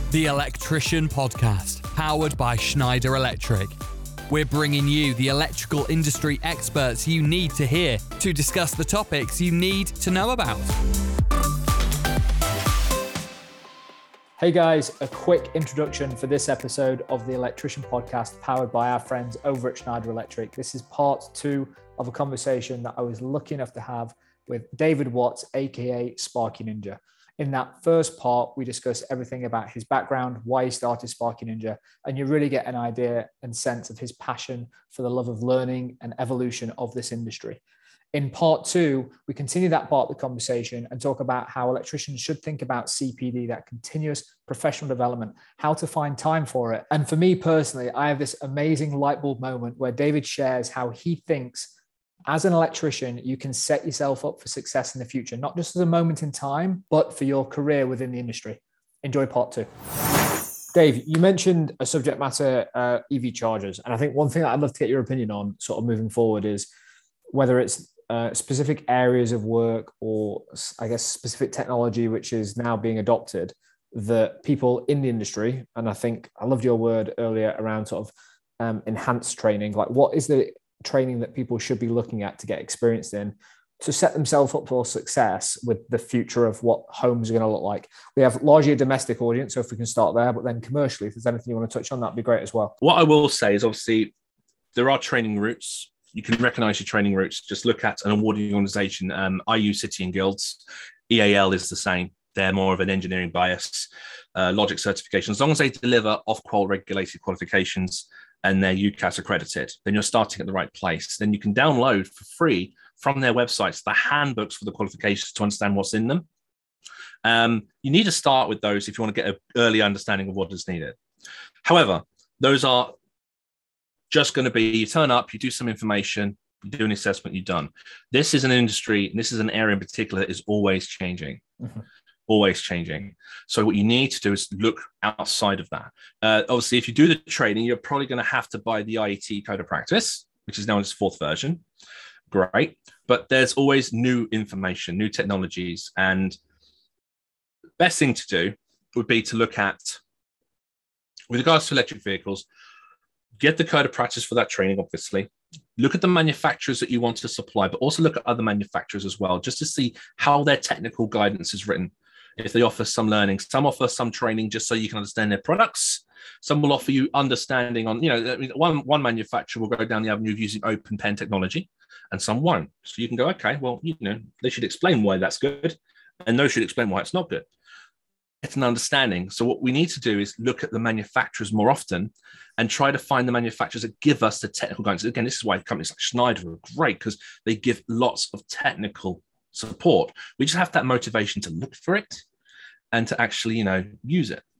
The Electrician Podcast, powered by Schneider Electric. We're bringing you the electrical industry experts you need to hear to discuss the topics you need to know about. Hey guys, a quick introduction for this episode of the Electrician Podcast, powered by our friends over at Schneider Electric. This is part 2 of a conversation that I was lucky enough to have with David Watts, aka Sparky Ninja. In that first part, we discuss everything about his background, why he started Sparky Ninja, and you really get an idea and sense of his passion for the love of learning and evolution of this industry. In part 2, we continue that part of the conversation and talk about how electricians should think about CPD, that continuous professional development, how to find time for it. And for me personally, I have this amazing light bulb moment where David shares how he thinks as an electrician, you can set yourself up for success in the future, not just as a moment in time, but for your career within the industry. Enjoy part 2. Dave, you mentioned a subject matter, EV chargers. And I think one thing that I'd love to get your opinion on sort of moving forward is whether it's specific areas of work or I guess specific technology, which is now being adopted that people in the industry, and I think I loved your word earlier around sort of enhanced training, like what is the training that people should be looking at to get experienced in to set themselves up for success with the future of what homes are going to look like. We have largely a domestic audience, so if we can start there, but then commercially, if there's anything you want to touch on, that'd be great as well. What I will say is obviously there are training routes. You can recognize your training routes. Just look at an awarding organization. I use City and Guilds. EAL is the same. They're more of an engineering bias. Logic certification, as long as they deliver off-qual regulated qualifications and they're UCAS accredited, then you're starting at the right place. Then you can download for free from their websites the handbooks for the qualifications to understand what's in them. You need to start with those if you want to get an early understanding of what is needed. However, those are just going to be, you turn up, you do some information, you do an assessment, you're done. This is an industry, and this is an area in particular that is always changing. Mm-hmm. Always changing. So what you need to do is look outside of that. Obviously, if you do the training, you're probably going to have to buy the IET Code of Practice, which is now in its 4th version. Great. But there's always new information, new technologies. And the best thing to do would be to look at, with regards to electric vehicles, get the Code of Practice for that training, obviously. Look at the manufacturers that you want to supply, but also look at other manufacturers as well, just to see how their technical guidance is written. If they offer some learning, some offer some training just so you can understand their products. Some will offer you understanding on, one manufacturer will go down the avenue of using open pen technology and some won't. So you can go, okay, well, they should explain why that's good and those should explain why it's not good. It's an understanding. So what we need to do is look at the manufacturers more often and try to find the manufacturers that give us the technical guidance. Again, this is why companies like Schneider are great, because they give lots of technical support. We just have that motivation to look for it and to actually, use it.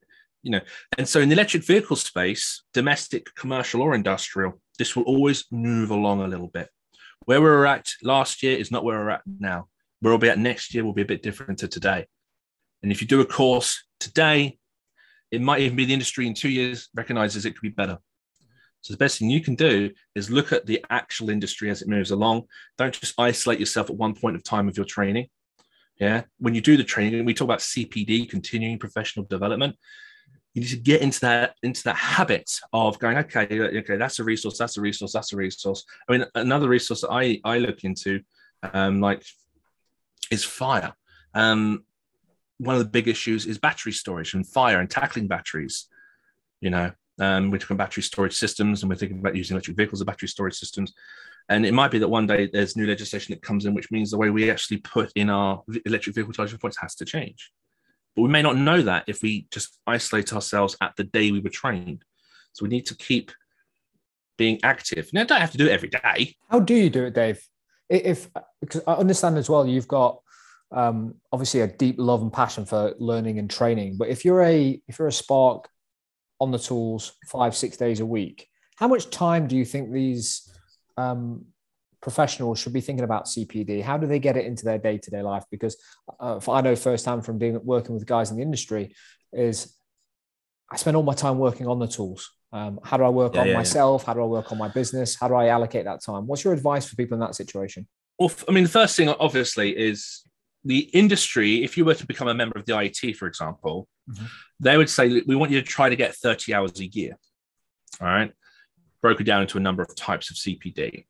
And so in the electric vehicle space, domestic, commercial, or industrial, this will always move along a little bit. Where we were at last year is not where we're at now. Where we'll be at next year will be a bit different to today. And if you do a course today, it might even be the industry in 2 years recognizes it could be better. So the best thing you can do is look at the actual industry as it moves along. Don't just isolate yourself at one point of time of your training. Yeah. When you do the training, we talk about CPD, continuing professional development. You need to get into that habit of going, okay, that's a resource, that's a resource, that's a resource. I mean, another resource that I look into, is fire. One of the big issues is battery storage and fire and tackling batteries. We're talking about battery storage systems, and we're thinking about using electric vehicles as battery storage systems. And it might be that one day there's new legislation that comes in, which means the way we actually put in our electric vehicle charging points has to change. But we may not know that if we just isolate ourselves at the day we were trained. So we need to keep being active. Now, don't have to do it every day. How do you do it, Dave? Because I understand as well, you've got obviously a deep love and passion for learning and training. But if you're a spark on the tools 5-6 days a week, how much time do you think these professionals should be thinking about CPD? How do they get it into their day-to-day life? Because I know firsthand from working with guys in the industry is I spend all my time working on the tools. How do I work on myself? How do I work on my business? How do I allocate that time? What's your advice for people in that situation? Well, I mean, the first thing obviously is the industry. If you were to become a member of the IET, for example, They would say, we want you to try to get 30 hours a year. All right. Broken down into a number of types of CPD.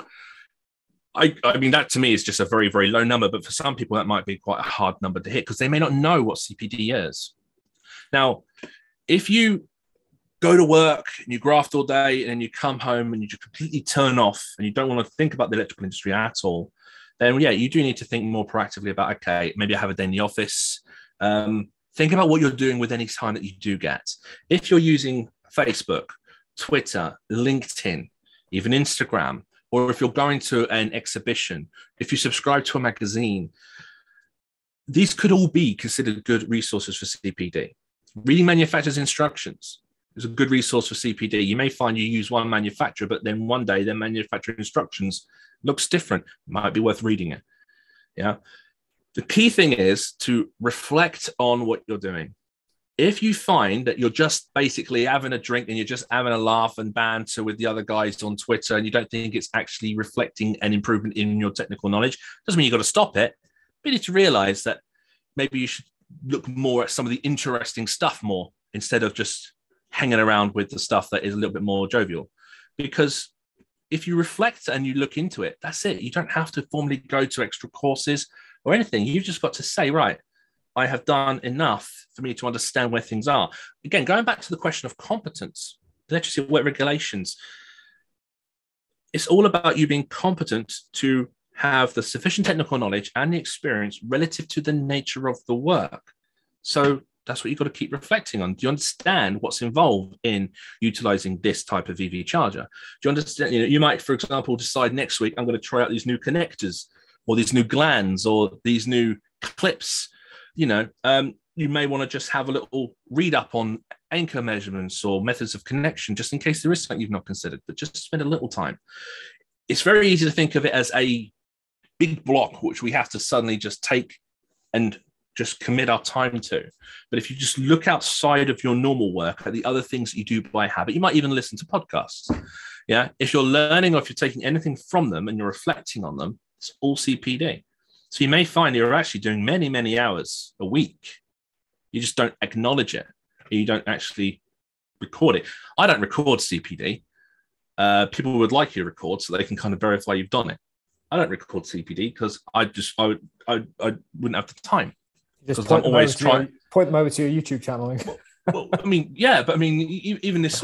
I mean, that to me is just a very, very low number, but for some people that might be quite a hard number to hit because they may not know what CPD is. Now, if you go to work and you graft all day and then you come home and you just completely turn off and you don't want to think about the electrical industry at all, then yeah, you do need to think more proactively about, okay, maybe I have a day in the office. Think about what you're doing with any time that you do get. If you're using Facebook, Twitter, LinkedIn, even Instagram, or if you're going to an exhibition, if you subscribe to a magazine, these could all be considered good resources for CPD. Reading manufacturer's instructions is a good resource for CPD. You may find you use one manufacturer, but then one day their manufacturer instructions looks different. Might be worth reading it. Yeah. The key thing is to reflect on what you're doing. If you find that you're just basically having a drink and you're just having a laugh and banter with the other guys on Twitter and you don't think it's actually reflecting an improvement in your technical knowledge, doesn't mean you've got to stop it. But you need to realize that maybe you should look more at some of the interesting stuff more instead of just hanging around with the stuff that is a little bit more jovial. Because if you reflect and you look into it, that's it. You don't have to formally go to extra courses or anything. You've just got to say, right, I have done enough for me to understand where things are. Again, going back to the question of competence, electricity wet regulations, it's all about you being competent to have the sufficient technical knowledge and the experience relative to the nature of the work. So that's what you've got to keep reflecting on. Do you understand what's involved in utilizing this type of EV charger? Do you understand? You might, for example, decide next week, I'm going to try out these new connectors or these new glands or these new clips. You may want to just have a little read up on anchor measurements or methods of connection, just in case there is something you've not considered, but just spend a little time. It's very easy to think of it as a big block, which we have to suddenly just take and just commit our time to. But if you just look outside of your normal work at the other things that you do by habit, you might even listen to podcasts. Yeah. If you're learning or if you're taking anything from them and you're reflecting on them, it's all CPD. So you may find you're actually doing many, many hours a week. You just don't acknowledge it. You don't actually record it. I don't record CPD. People would like you to record so they can kind of verify you've done it. I don't record CPD because I wouldn't have the time. Just point them over to your YouTube channel. Well, I mean, yeah, but I mean, even this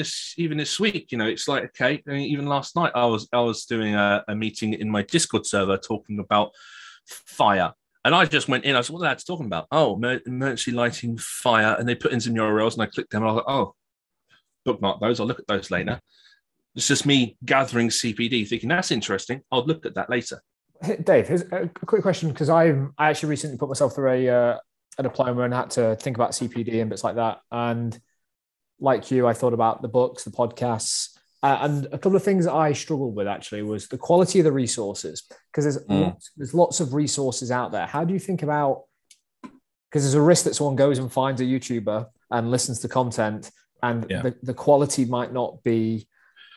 week, it's like, okay. I mean, even last night, I was doing a meeting in my Discord server talking about fire, and I just went in. I said, "What are they talking about?" Oh, emergency lighting, fire, and they put in some URLs, and I clicked them, and I was like, "Oh, bookmark those. I'll look at those later." It's just me gathering CPD, thinking that's interesting. I'll look at that later. Dave, here's a quick question, because I actually recently put myself through a diploma and had to think about CPD and bits like that. And like you, I thought about the books, the podcasts, and a couple of things that I struggled with actually was the quality of the resources, because there's lots of resources out there. How do you think about, because there's a risk that someone goes and finds a YouTuber and listens to content and the quality might not be.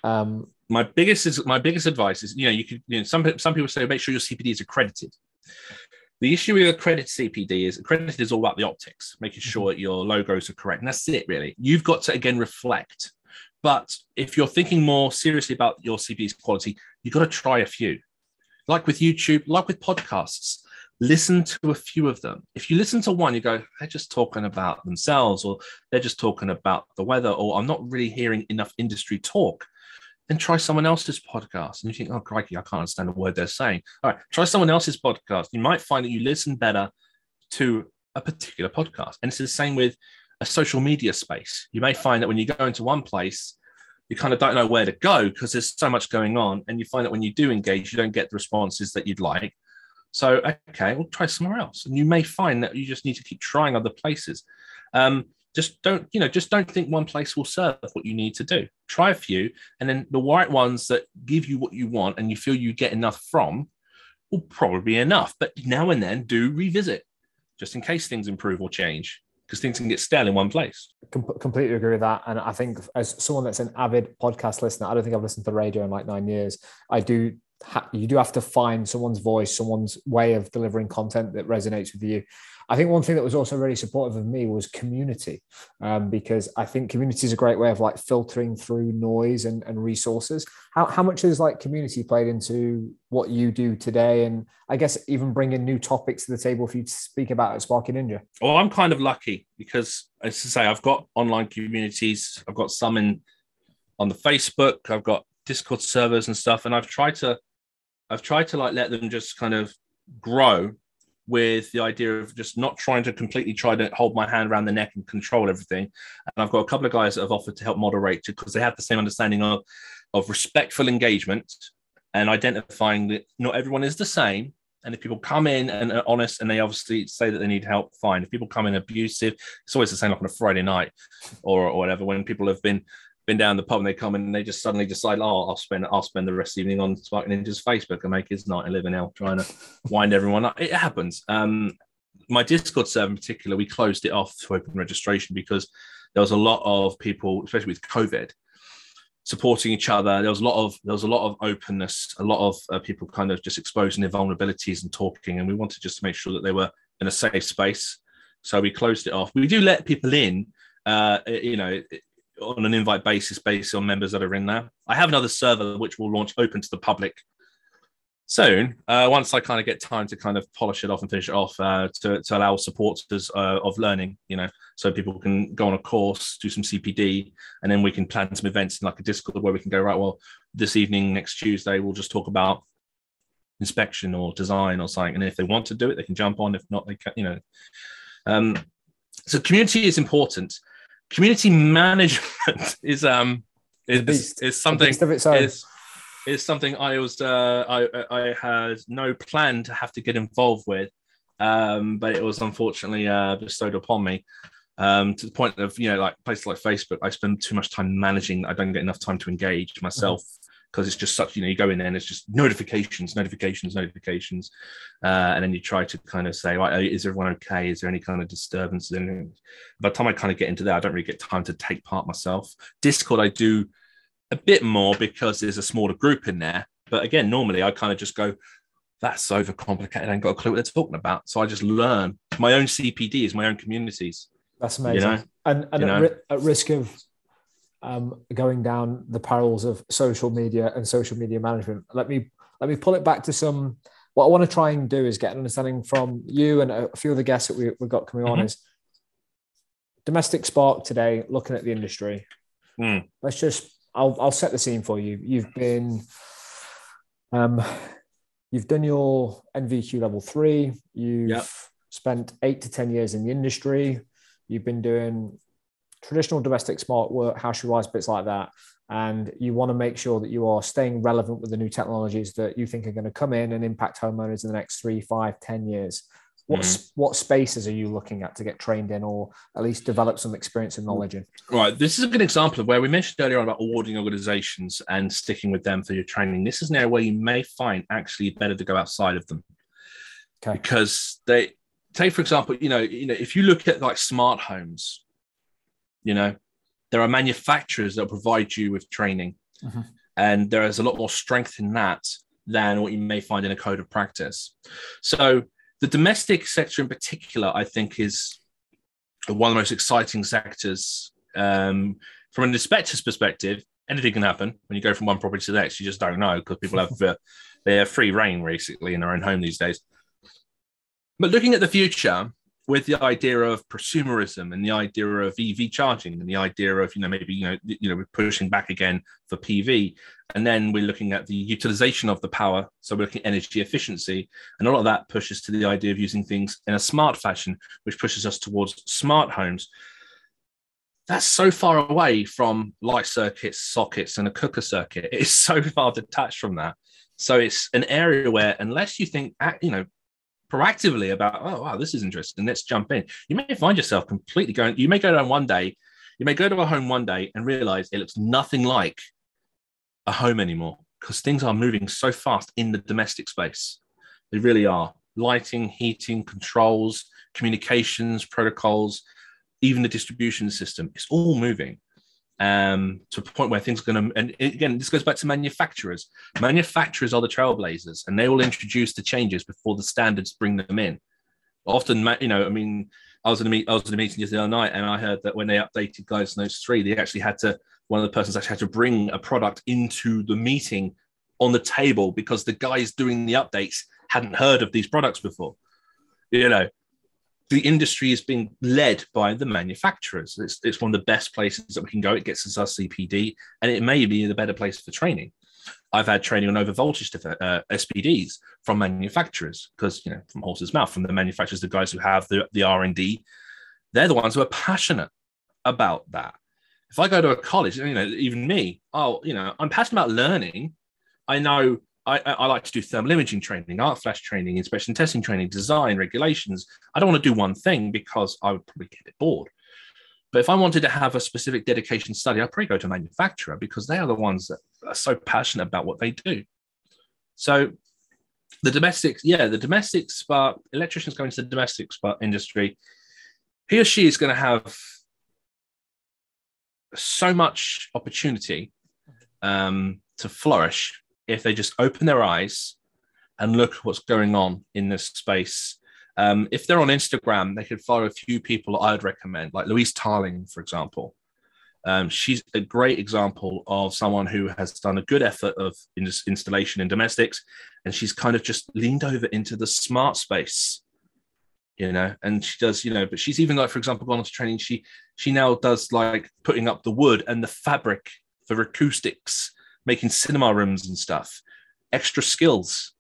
My biggest advice is, some people say make sure your CPD is accredited. The issue with accredited CPD is accredited is all about the optics, making sure that your logos are correct. And that's it, really. You've got to, again, reflect. But if you're thinking more seriously about your CPD's quality, you've got to try a few. Like with YouTube, like with podcasts, listen to a few of them. If you listen to one, you go, they're just talking about themselves, or they're just talking about the weather, or I'm not really hearing enough industry talk. Then try someone else's podcast. And you think, oh, crikey, I can't understand a word they're saying. All right, try someone else's podcast. You might find that you listen better to a particular podcast. And it's the same with a social media space. You may find that when you go into one place, you kind of don't know where to go because there's so much going on. And you find that when you do engage, you don't get the responses that you'd like. So, okay, we'll try somewhere else. And you may find that you just need to keep trying other places. Just don't think one place will serve what you need to do. Try a few, and then the right ones that give you what you want and you feel you get enough from will probably be enough. But now and then do revisit, just in case things improve or change, because things can get stale in one place. Completely agree with that. And I think as someone that's an avid podcast listener, I don't think I've listened to radio in like 9 years. I do you do have to find someone's voice, someone's way of delivering content that resonates with you. I think one thing that was also really supportive of me was community, because I think community is a great way of like filtering through noise and resources. How much has like community played into what you do today? And I guess even bringing new topics to the table for you to speak about at Sparky Ninja? Well, I'm kind of lucky because, as I say, I've got online communities. I've got some on the Facebook. I've got Discord servers and stuff. And I've tried to like let them just kind of grow with the idea of just not trying to completely try to hold my hand around the neck and control everything. And I've got a couple of guys that have offered to help moderate because they have the same understanding of respectful engagement and identifying that not everyone is the same. And if people come in and are honest and they obviously say that they need help, fine. If people come in abusive, it's always the same like on a Friday night or whatever, when people have been down the pub and they come in and they just suddenly decide, oh, I'll spend the rest of the evening on Sparky Ninja's Facebook and make his night and live in hell trying to wind everyone up. It happens. My Discord server in particular, we closed it off to open registration because there was a lot of people, especially with COVID, supporting each other. There was a lot of openness, a lot of people kind of just exposing their vulnerabilities and talking. And we wanted just to make sure that they were in a safe space. So we closed it off. We do let people in, on an invite basis based on members that are in there. I have another server which will launch open to the public soon, once I kind of get time to kind of polish it off and finish it off, to allow supporters of learning, so people can go on a course, do some CPD, and then we can plan some events in like a Discord where we can go, right, well, this evening, next Tuesday, we'll just talk about inspection or design or something. And if they want to do it, they can jump on. If not, they can, so community is important. Community management is something is something I was I had no plan to have to get involved with, but it was unfortunately bestowed upon me, to the point of like places like Facebook. I spend too much time managing. I don't get enough time to engage myself. Because it's just such, you go in there and it's just notifications, and then you try to kind of say, right, is everyone okay? Is there any kind of disturbance? And by the time I kind of get into that, I don't really get time to take part myself. Discord, I do a bit more because there's a smaller group in there. But again, normally I kind of just go, that's overcomplicated. I ain't got a clue what they're talking about. So I just learn. My own CPD is my own communities. That's amazing. And at risk of going down the perils of social media and social media management, let me pull it back to what I want to try and do is get an understanding from you and a few of the guests that we've got coming on is Domestic Spark today, looking at the industry. I'll set the scene for you. You've done your NVQ level 3. You've spent 8 to 10 years in the industry. You've been doing traditional domestic smart work, house wise bits like that. And you want to make sure that you are staying relevant with the new technologies that you think are going to come in and impact homeowners in the next 3, 5, 10 years. What spaces are you looking at to get trained in, or at least develop some experience and knowledge in? Right. This is a good example of where we mentioned earlier on about awarding organizations and sticking with them for your training. This is an area where you may find actually better to go outside of them. Okay. Because they take, for example, if you look at like smart homes, there are manufacturers that provide you with training, and there is a lot more strength in that than what you may find in a code of practice. So the domestic sector in particular, I think, is one of the most exciting sectors. From an inspector's perspective, anything can happen when you go from one property to the next. You just don't know because people have free reign basically in their own home these days. But looking at the future, with the idea of prosumerism and the idea of EV charging and the idea of, we're pushing back again for PV. And then we're looking at the utilization of the power. So we're looking at energy efficiency. And a lot of that pushes to the idea of using things in a smart fashion, which pushes us towards smart homes. That's so far away from light circuits, sockets, and a cooker circuit. It's so far detached from that. So it's an area where, unless you think, proactively about, oh, wow, this is interesting, let's jump in, you may find yourself completely you may go to a home one day and realize it looks nothing like a home anymore, because things are moving so fast in the domestic space. They really are. Lighting, heating, controls, communications, protocols, even the distribution system, it's all moving. to a point where things are going to, and again, this goes back to manufacturers. Manufacturers are the trailblazers, and they will introduce the changes before the standards bring them in. Often, I mean, I was in a meeting the other night, and I heard that when they updated Guidance Notes 3, they actually had to, one of the persons actually had to bring a product into the meeting on the table because the guys doing the updates hadn't heard of these products before. The industry is being led by the manufacturers. It's one of the best places that we can go. It gets us our CPD, and it may be the better place for training. I've had training on over voltage SPDs from manufacturers because, from horse's mouth, from the manufacturers, the guys who have the R&D, they're the ones who are passionate about that. If I go to a college, even me, I'm passionate about learning. I know I like to do thermal imaging training, arc flash training, inspection testing training, design, regulations. I don't want to do one thing because I would probably get a bit bored. But if I wanted to have a specific dedication study, I'd probably go to a manufacturer because they are the ones that are so passionate about what they do. So the domestic spark, electricians going to the domestic spark industry, he or she is going to have so much opportunity to flourish if they just open their eyes and look at what's going on in this space. If they're on Instagram, they could follow a few people I'd recommend, like Louise Tarling, for example. She's a great example of someone who has done a good effort of installation in domestics, and she's kind of just leaned over into the smart space, and she does, but she's even like, for example, gone on to training. She now does like putting up the wood and the fabric for acoustics, making cinema rooms and stuff, extra skills.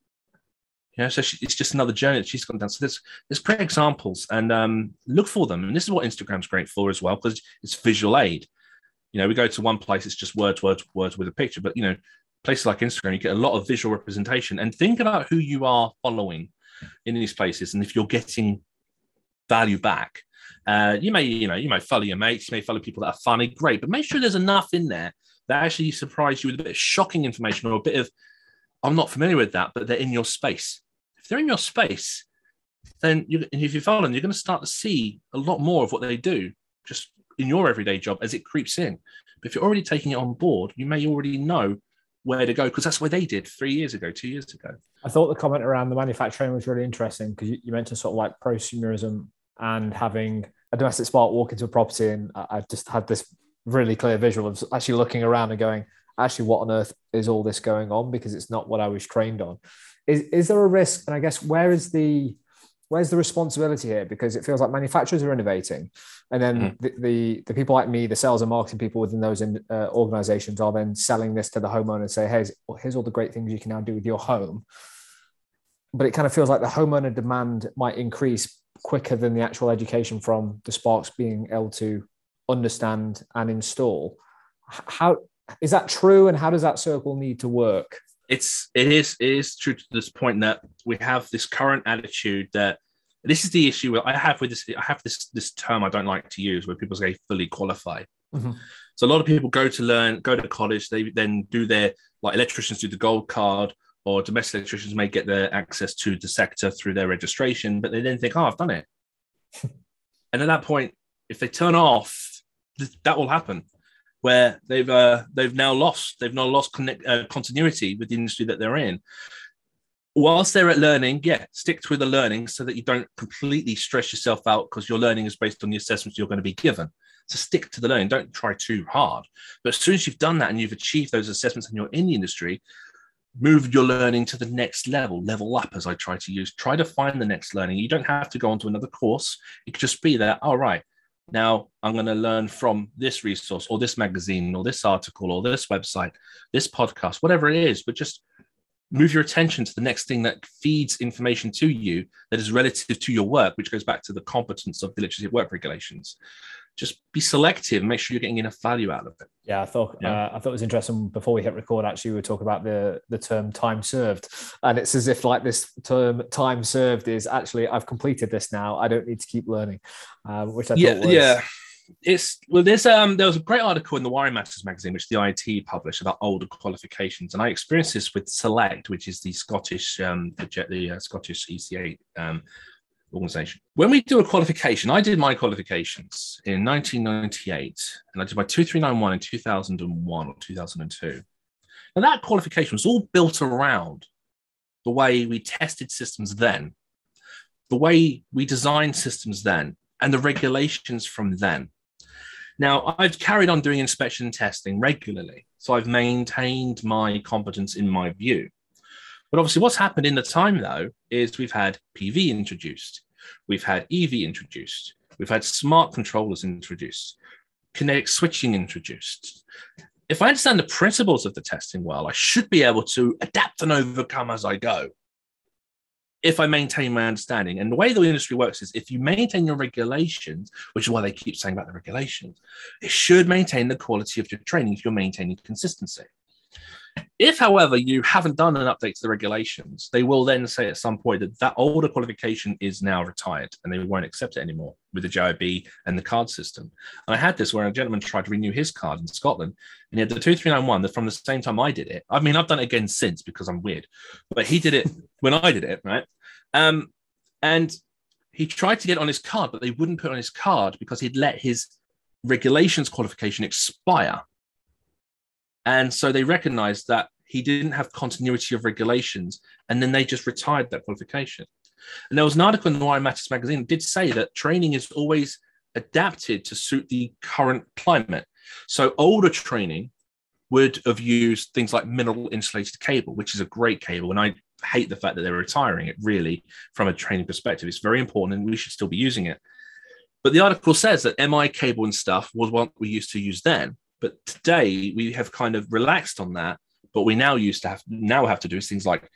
So it's just another journey that she's gone down. So there's great examples, and look for them. And this is what Instagram's great for as well, because it's visual aid. We go to one place, it's just words with a picture. But, places like Instagram, you get a lot of visual representation. And think about who you are following in these places. And if you're getting value back, you may follow your mates, you may follow people that are funny, great. But make sure there's enough in there that actually surprise you with a bit of shocking information or a bit of, I'm not familiar with that, but they're in your space. If they're in your space, then if you follow them, you're going to start to see a lot more of what they do just in your everyday job as it creeps in. But if you're already taking it on board, you may already know where to go because that's what they did 3 years ago, 2 years ago. I thought the comment around the manufacturing was really interesting because you mentioned sort of like prosumerism and having a domestic spark walk into a property. And I just had this really clear visual of actually looking around and going, actually, what on earth is all this going on? Because it's not what I was trained on. Is there a risk? And I guess where's the responsibility here? Because it feels like manufacturers are innovating, and then the people like me, the sales and marketing people within those organizations, are then selling this to the homeowner and say, "Hey, here's all the great things you can now do with your home." But it kind of feels like the homeowner demand might increase quicker than the actual education from the sparks being able to understand and install. How is that true, and how does that circle need to work? It is true to this point that we have this current attitude that this is the issue I have with this. I have this term I don't like to use where people say fully qualified. Mm-hmm. So a lot of people go to college, they then do their, like electricians do the gold card, or domestic electricians may get their access to the sector through their registration, but they then think, I've done it. And at that point, if they turn off, that will happen. Where they've now lost continuity with the industry that they're in. Whilst they're at learning, stick with the learning so that you don't completely stress yourself out because your learning is based on the assessments you're going to be given. So stick to the learning, don't try too hard. But as soon as you've done that and you've achieved those assessments and you're in the industry, move your learning to the next level up, as I try to use. Try to find the next learning. You don't have to go on to another course. It could just be that, all right, now I'm going to learn from this resource or this magazine or this article or this website, this podcast, whatever it is, but just move your attention to the next thing that feeds information to you that is relative to your work, which goes back to the competence of the electricity work regulations. Just be selective and make sure you're getting enough value out of it. Yeah, I thought it was interesting. Before we hit record, actually, we were talking about the term time served. And it's as if like this term time served is actually, I've completed this now. I don't need to keep learning, which I thought was... Yeah. There was a great article in the Wiring Masters magazine, which the IET published, about older qualifications, and I experienced this with Select, which is the Scottish Scottish ECA organization. When we do a qualification, I did my qualifications in 1998, and I did my 2391 in 2001 or 2002. And that qualification was all built around the way we tested systems then, the way we designed systems then, and the regulations from then. Now, I've carried on doing inspection and testing regularly, so I've maintained my competence in my view. But obviously what's happened in the time, though, is we've had PV introduced, we've had EV introduced, we've had smart controllers introduced, kinetic switching introduced. If I understand the principles of the testing well, I should be able to adapt and overcome as I go if I maintain my understanding. And the way the industry works is if you maintain your regulations, which is why they keep saying about the regulations, it should maintain the quality of your training if you're maintaining consistency. If, however, you haven't done an update to the regulations, they will then say at some point that that older qualification is now retired and they won't accept it anymore with the JIB and the card system. And I had this where a gentleman tried to renew his card in Scotland, and he had the 2391 that from the same time I did it. I mean, I've done it again since because I'm weird, but he did it when I did it, right? And he tried to get it on his card, but they wouldn't put it on his card because he'd let his regulations qualification expire. And so they recognized that he didn't have continuity of regulations, and then they just retired that qualification. And there was an article in the Why Matters magazine that did say that training is always adapted to suit the current climate. So older training would have used things like mineral insulated cable, which is a great cable. And I hate the fact that they're retiring it, really, from a training perspective. It's very important and we should still be using it. But the article says that MI cable and stuff was what we used to use then. But today we have kind of relaxed on that. But we now have to do things like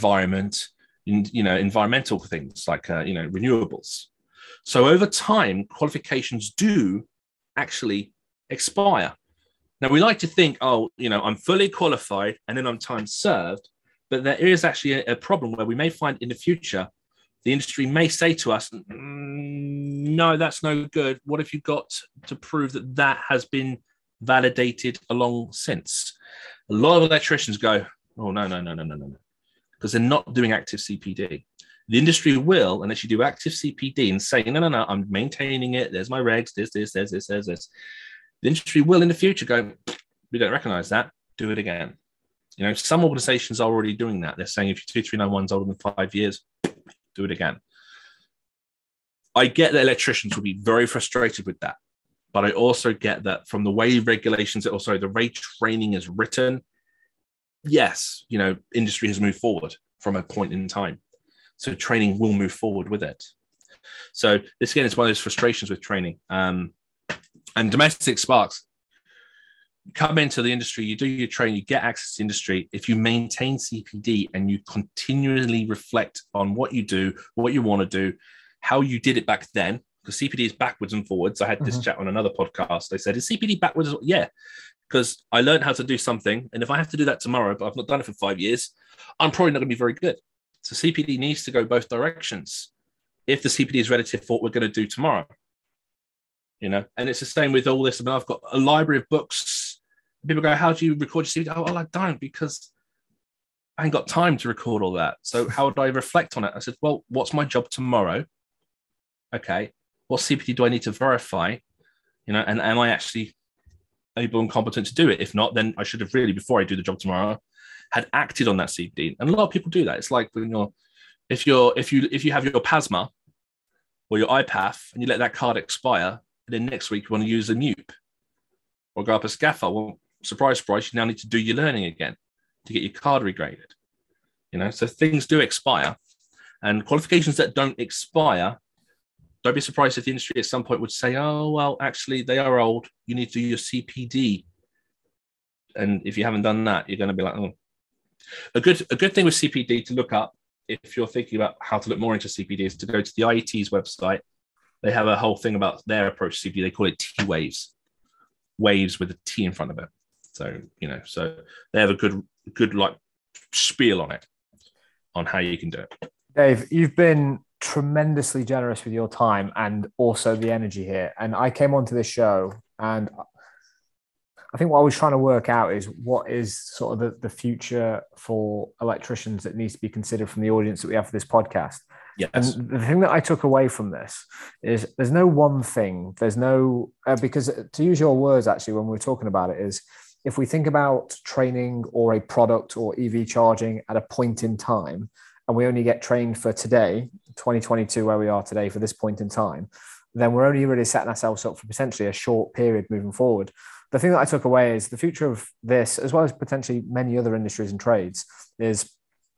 environmental things like renewables. So over time, qualifications do actually expire. Now we like to think, I'm fully qualified and then I'm time served. But there is actually a problem where we may find in the future, the industry may say to us, no, that's no good. What if you got to prove that that has been validated along since? A lot of electricians go, oh, no, because they're not doing active CPD. The industry will, unless you do active CPD and say, no, I'm maintaining it. There's my regs, there's this. The industry will in the future go, we don't recognize that. Do it again. Some organizations are already doing that. They're saying if your 2391 is older than 5 years, do it again. I get that electricians will be very frustrated with that. But I also get that from the way regulations, also the way training is written, yes, industry has moved forward from a point in time. So training will move forward with it. So this, again, is one of those frustrations with training. And domestic sparks, come into the industry, you do your training, you get access to the industry. If you maintain CPD and you continually reflect on what you do, what you want to do, how you did it back then, because CPD is backwards and forwards. I had this chat on another podcast. They said, is CPD backwards? Yeah, because I learned how to do something. And if I have to do that tomorrow, but I've not done it for 5 years, I'm probably not going to be very good. So CPD needs to go both directions. If the CPD is relative to what we're going to do tomorrow, and it's the same with all this. I mean, I've got a library of books. People go, how do you record your CPD? Oh, well, I don't, because I ain't got time to record all that. So how would I reflect on it? I said, well, what's my job tomorrow? Okay. What CPD do I need to verify? And am I actually able and competent to do it? If not, then I should have really, before I do the job tomorrow, had acted on that CPD. And a lot of people do that. It's like when if you have your PASMA or your IPAF and you let that card expire, and then next week you want to use a NUPE or go up a scaffold. Well, surprise, you now need to do your learning again to get your card regraded. So things do expire, and qualifications that don't expire, don't be surprised if the industry at some point would say, oh, well, actually, they are old. You need to do your CPD. And if you haven't done that, you're going to be like, oh. A good thing with CPD to look up, if you're thinking about how to look more into CPD, is to go to the IET's website. They have a whole thing about their approach to CPD. They call it T-Waves. Waves with a T in front of it. So, so they have a good like spiel on it, on how you can do it. Dave, you've been tremendously generous with your time and also the energy here. And I came onto this show, and I think what I was trying to work out is what is sort of the future for electricians that needs to be considered from the audience that we have for this podcast. Yes. And the thing that I took away from this is there's no one thing. There's no, because to use your words, actually, when we were talking about it, is if we think about training or a product or EV charging at a point in time, and we only get trained for today, 2022, where we are today for this point in time, then we're only really setting ourselves up for potentially a short period moving forward. The thing that I took away is the future of this, as well as potentially many other industries and trades, is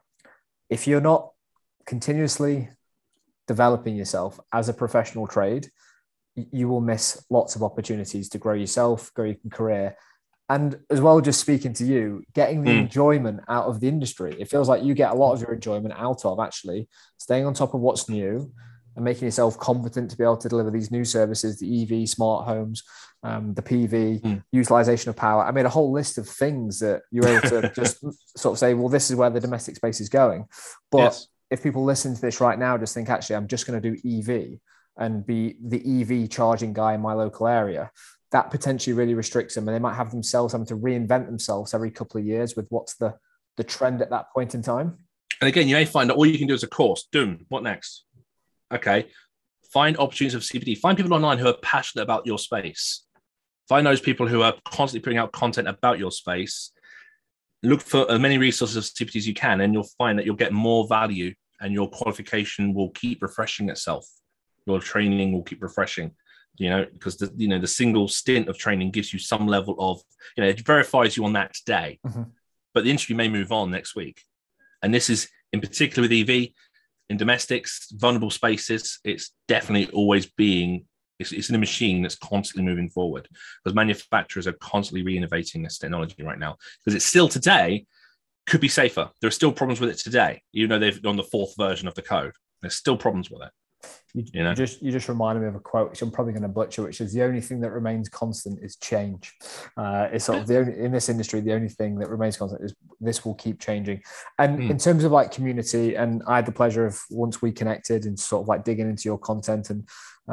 if you're not continuously developing yourself as a professional trade, you will miss lots of opportunities to grow yourself, grow your career. And as well, just speaking to you, getting the enjoyment out of the industry. It feels like you get a lot of your enjoyment out of actually staying on top of what's new and making yourself competent to be able to deliver these new services, the EV, smart homes, the PV, utilization of power. I made a whole list of things that you're able to just sort of say, well, this is where the domestic space is going. But if people listen to this right now, just think, actually, I'm just going to do EV and be the EV charging guy in my local area, that potentially really restricts them. And they might have themselves having to reinvent themselves every couple of years with what's the trend at that point in time. And again, you may find that all you can do is a course. Doom, what next? Okay. Find opportunities of CPD. Find people online who are passionate about your space. Find those people who are constantly putting out content about your space. Look for as many resources of CPD as you can, and you'll find that you'll get more value and your qualification will keep refreshing itself. Your training will keep refreshing, because the single stint of training gives you some level of, it verifies you on that today, but the industry may move on next week. And this is in particular with EV, in domestics, vulnerable spaces, it's definitely always it's in a machine that's constantly moving forward because manufacturers are constantly re-innovating this technology right now because it's still today could be safer. There are still problems with it today, even though they've on the 4th version of the code. There's still problems with it. You just reminded me of a quote, which I'm probably going to butcher, which is the only thing that remains constant is change. It's sort of in this industry, the only thing that remains constant is this will keep changing. And in terms of like community, and I had the pleasure of once we connected and sort of like digging into your content, and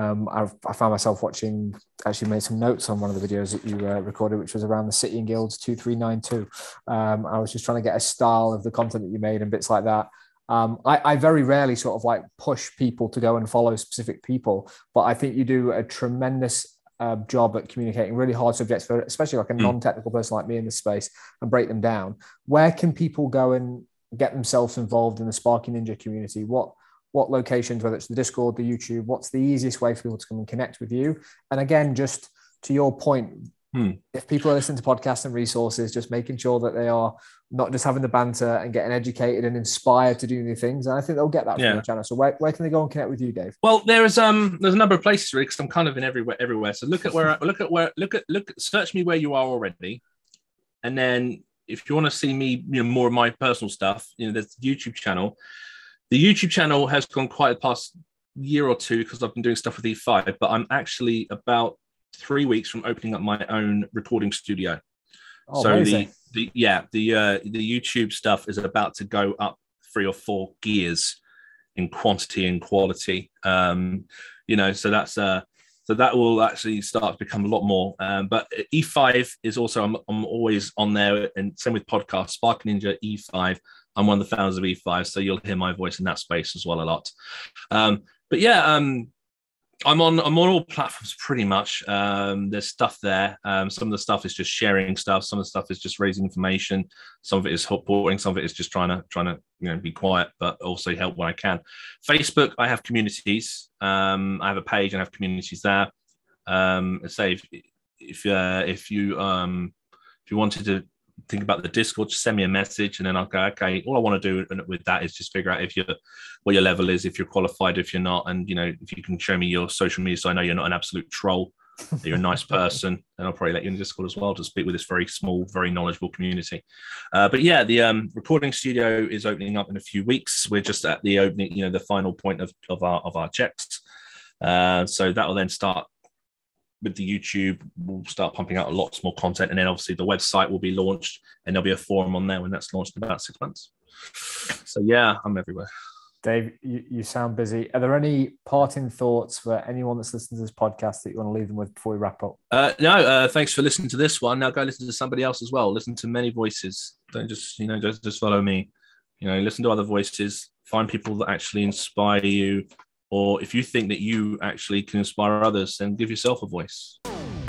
I found myself actually made some notes on one of the videos that you recorded, which was around the City and Guilds 2392. I was just trying to get a style of the content that you made and bits like that. I very rarely sort of like push people to go and follow specific people, but I think you do a tremendous job at communicating really hard subjects for especially like a non-technical person like me in this space and break them down. Where can people go and get themselves involved in the Sparky Ninja community? What locations, whether it's the Discord, the YouTube, what's the easiest way for people to come and connect with you? And again, just to your point, if people are listening to podcasts and resources, just making sure that they are not just having the banter and getting educated and inspired to do new things. And I think they'll get that from your channel. So where can they go and connect with you, Dave? Well, there's a number of places really, because I'm kind of in everywhere. So search me where you are already. And then if you want to see me, more of my personal stuff, there's the YouTube channel. The YouTube channel has gone quite the past year or two because I've been doing stuff with E5, but I'm actually about 3 weeks from opening up my own recording studio. Oh, so amazing. the YouTube stuff is about to go up 3 or 4 gears in quantity and quality. So that's so that will actually start to become a lot more. But E5 is also I'm always on there, and same with podcasts. Sparky Ninja E5. I'm one of the founders of E5, so you'll hear my voice in that space as well a lot. I'm on all platforms pretty much. There's stuff there. Some of the stuff is just sharing stuff. Some of the stuff is just raising information. Some of it is supporting. Some of it is just trying to be quiet, but also help when I can. Facebook, I have communities. I have a page and I have communities there. Say if you wanted to think about the Discord, just send me a message and then I'll go, okay, all I want to do with that is just figure out what your level is, if you're qualified, if you're not. And, if you can show me your social media so I know you're not an absolute troll, that you're a nice person, and I'll probably let you in the Discord as well to speak with this very small, very knowledgeable community. The recording studio is opening up in a few weeks. We're just at the opening, the final point of our checks. So that will then start. With the YouTube, we'll start pumping out lots more content, and then obviously the website will be launched, and there'll be a forum on there when that's launched in about 6 months. So I'm everywhere. Dave, you sound busy. Are there any parting thoughts for anyone that's listening to this podcast that you want to leave them with before we wrap up? No, thanks for listening to this one. Now go listen to somebody else as well. Listen to many voices. Don't just follow me. Listen to other voices. find people that actually inspire you. Or if you think that you actually can inspire others, then give yourself a voice.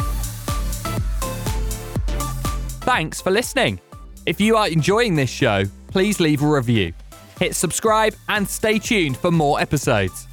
Thanks for listening. If you are enjoying this show, please leave a review. Hit subscribe and stay tuned for more episodes.